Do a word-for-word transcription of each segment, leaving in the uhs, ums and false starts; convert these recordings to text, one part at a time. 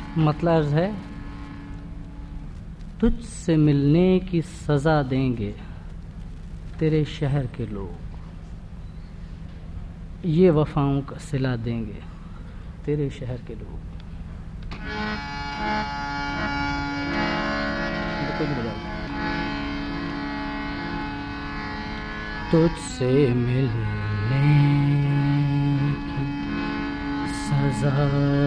मतलब है तुझसे मिलने की सजा देंगे तेरे शहर के लोग, ये वफाओं का सिला देंगे तेरे शहर के लोग। तुझसे मिलने की सजा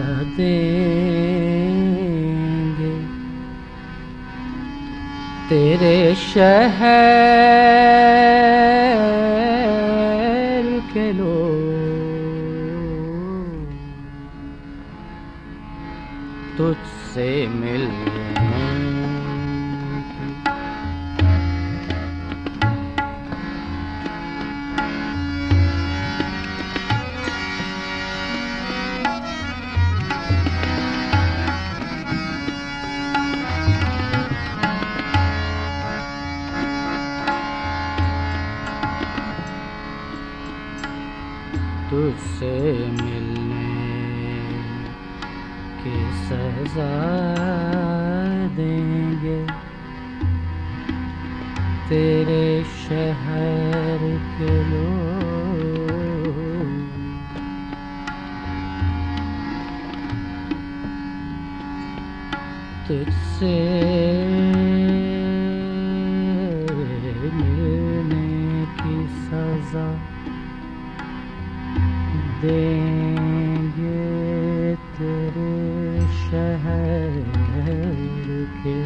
देंगे तेरे शहर के लोग। तुझसे मिलने तुझसे मिलने की सजा देंगे तेरे शहर के लोग। तुझसे मिलने की सजा देंगे तेरे शहर के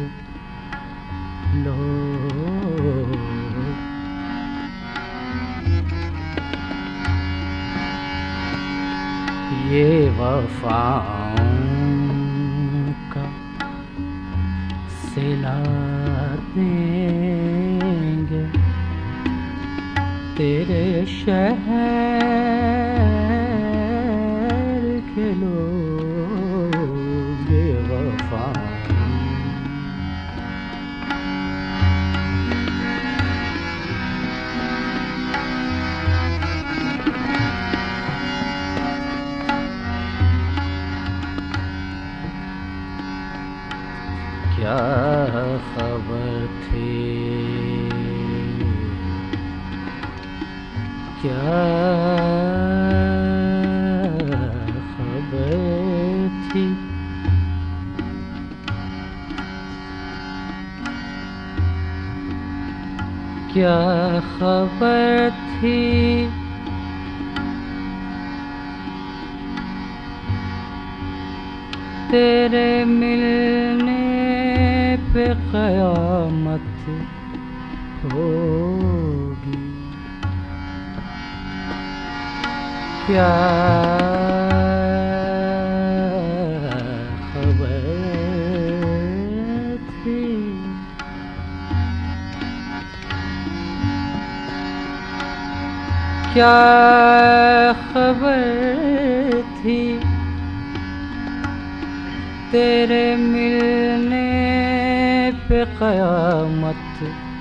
लोग। ये वफाओं का सिला देंगे तेरे शहर के लोग। बेवफा क्या खबर थी, क्या थी क्या खबर थी तेरे मिलने पे क़यामत होगी। क्या क्या खबर थी तेरे मिलने पे क़यामत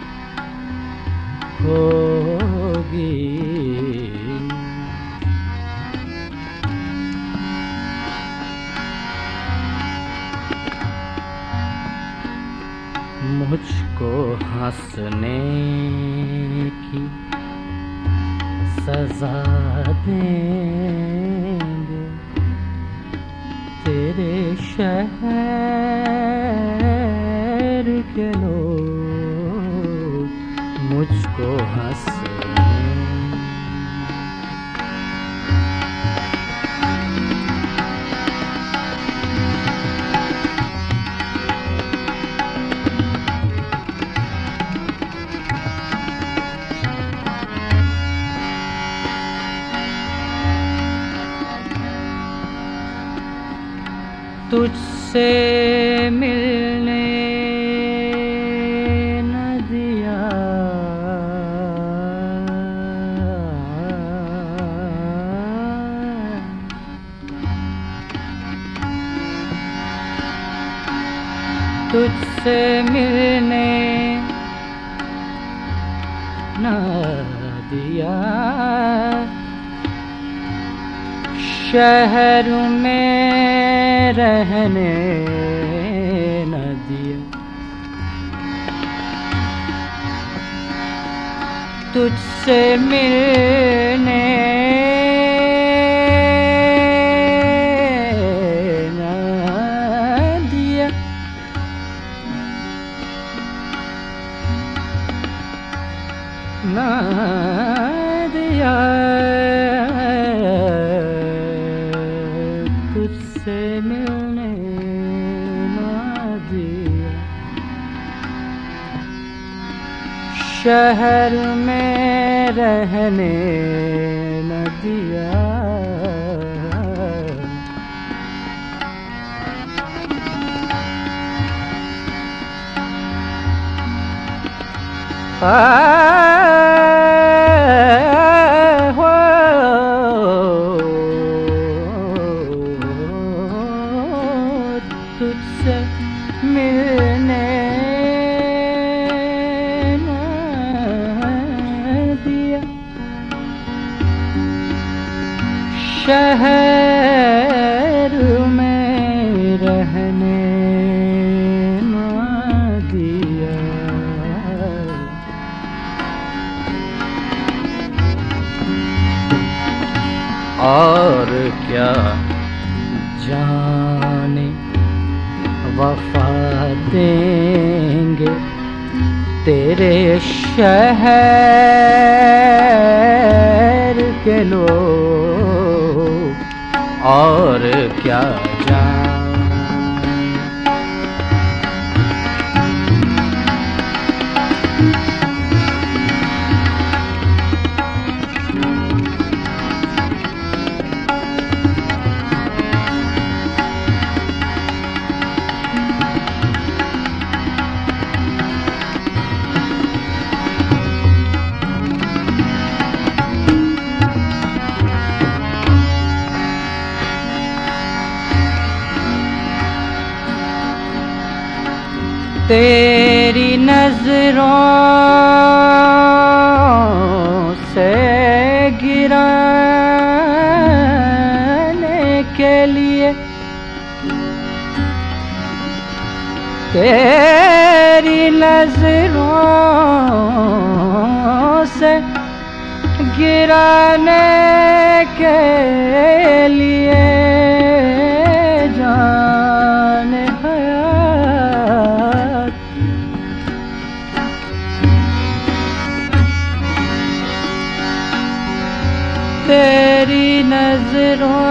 होगी। मुझको हंसने की सजा देंगे तेरे शहर के लोग। मुझको हंसने तुझसे मिलने न दिया तुझसे मिलने न दिया शहर में रहने न दिया, तुझसे मिलने न दिया, न दिया, तुझसे मिलने न दिया। शहर में रहने न दिया, आ, हो, तुझसे मिलने न दिया। शहर में रहने न दिया, और क्या जाने वफा देंगे तेरे शहर के लोग, और क्या जाने। तेरी नजरों से गिराने के लिए, तेरी नजरों से गिराने के लिए जाने हयात, तेरी नजरों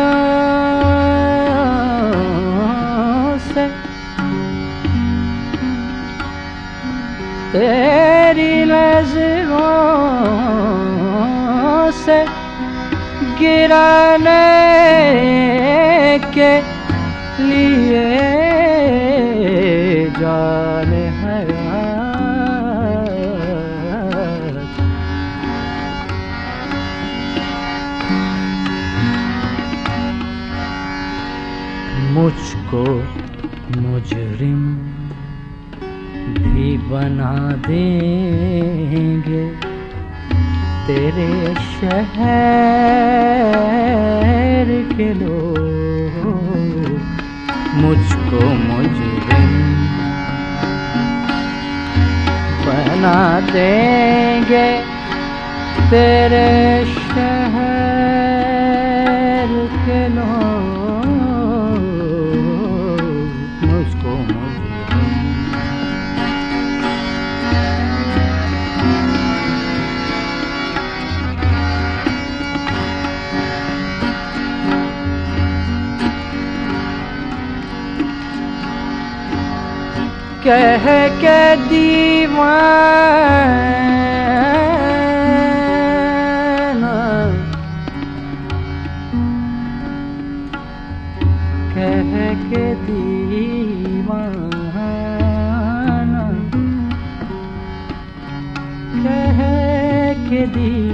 से, तेरी नजरों से गिराने के लिए जाने हयात। मुझको मुजरिम भी बना देंगे तेरे शहर के लोग, मुझको मुजरिम बना देंगे तेरे शहर के लोग, मुझको मुजरिम। कह के दीवाना, कह के दीवाना, कह के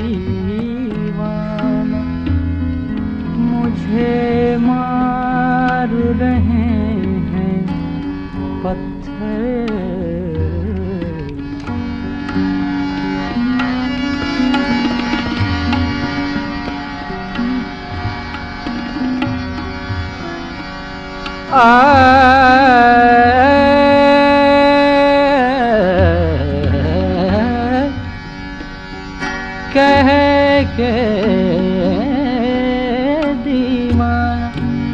दीवाना, मुझे मार रहे हैं पत्थर, कह के दीवाना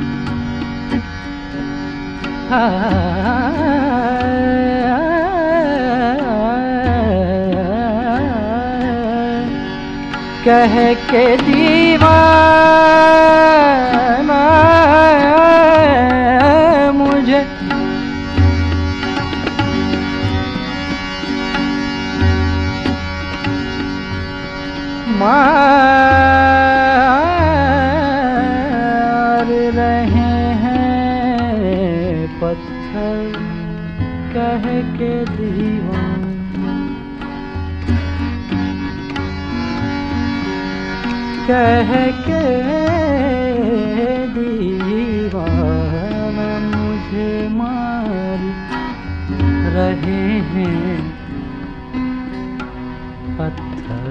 कह के दीवाना मुझे मार रहे हैं पत्थर कह के दीवाना कह के दीवाना मुझे मार रहे हैं पत्थर।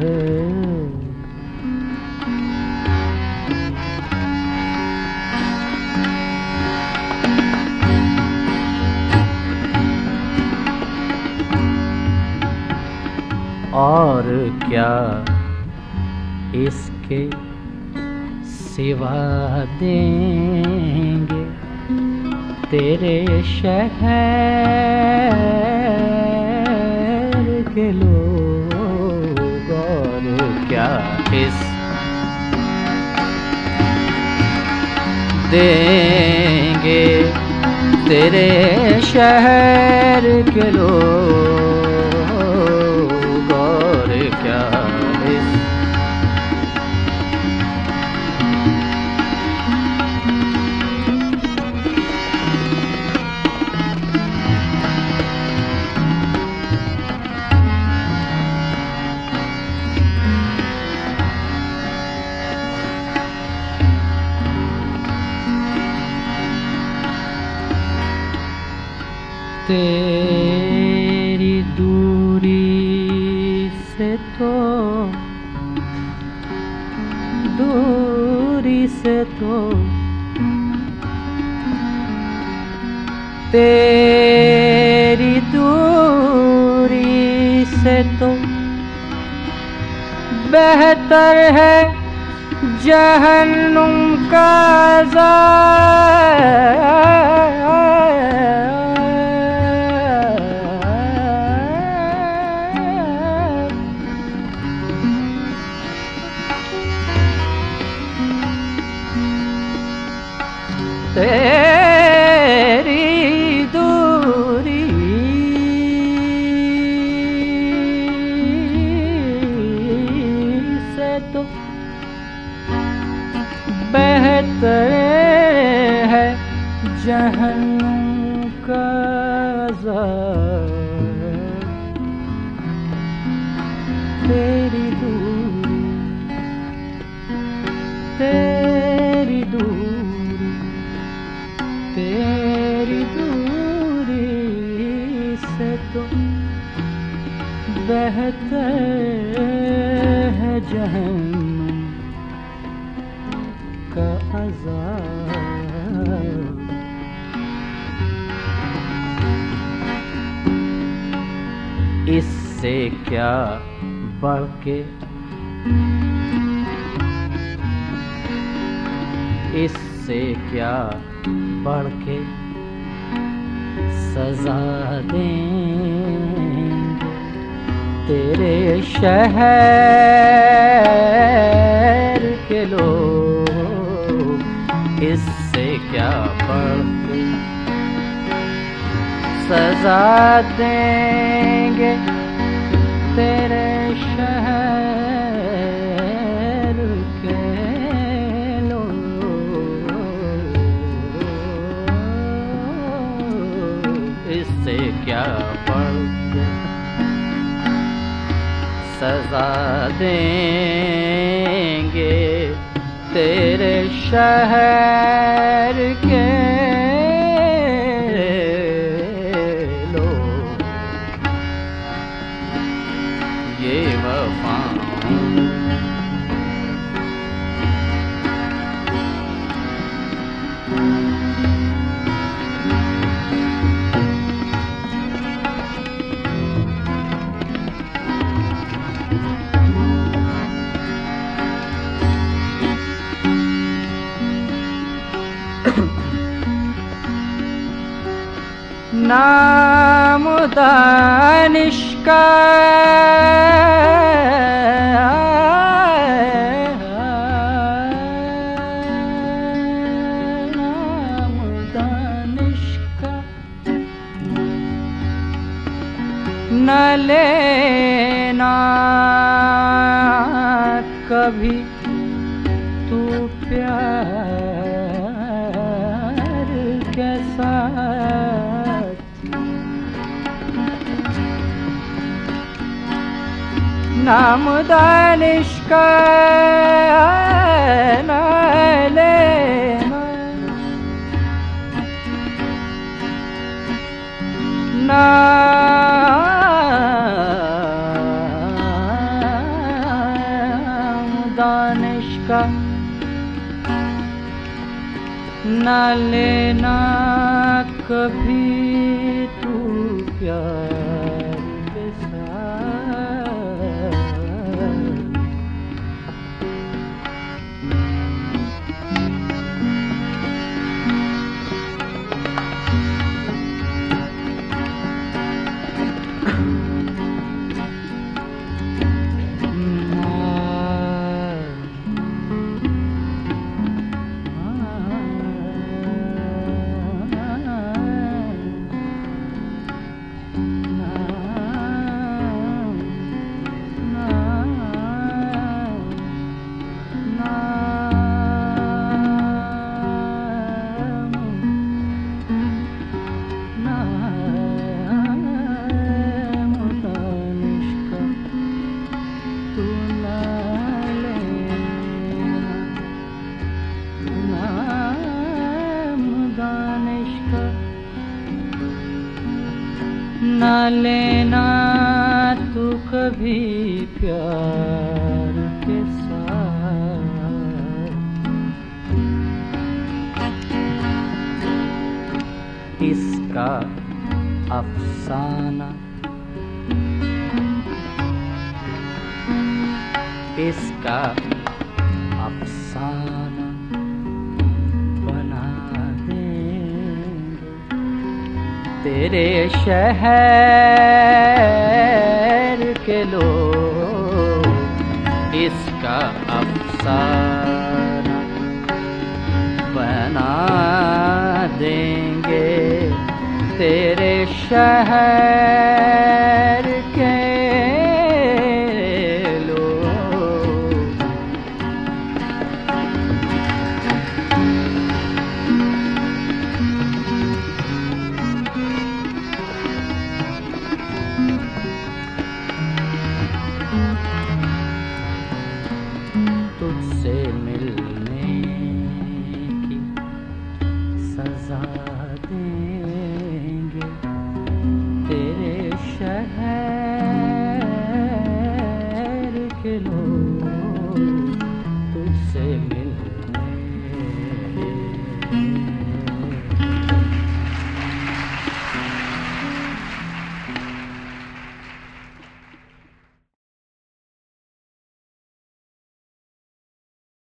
और क्या इसके सिवा देंगे तेरे शहर के लोग, और क्या इस देंगे तेरे शहर के लोग, और क्या इस तेरी दूरी से तो दूरी से तो तेरी दूरी से तो बेहतर है जहन्नुम का तेरी दूरी से तो बेहतर है जहन्नुम का अज़ाब। तेरी दूरी तेरी दूरी तेरी दूरी से तो बेहतर है जहन्नुम का अज़ाब। इससे क्या बढ़ के इससे क्या बढ़ के सजा देंगे तेरे शहर के लोग, इससे क्या बढ़ के सजा देंगे तेरे शहर के इससे क्या बढ़ के सजा देंगे तेरे शहर के लोग। ये वफा नाम दानिश का नाम दानिश का न लेना कभी तू प्यार के साथ। नाम दानिश का न लेना नाम दानिश का न लेना कभी तू प्यार के साथ। न लेना तू कभी प्यार के साथ। इसका अफसाना इसका अफसाना बना देंगे तेरे शहर के लोग। इसका अफसाना बना देंगे तेरे शहर के तुझसे मिलने की सजा देंगे तेरे शहर के लोग।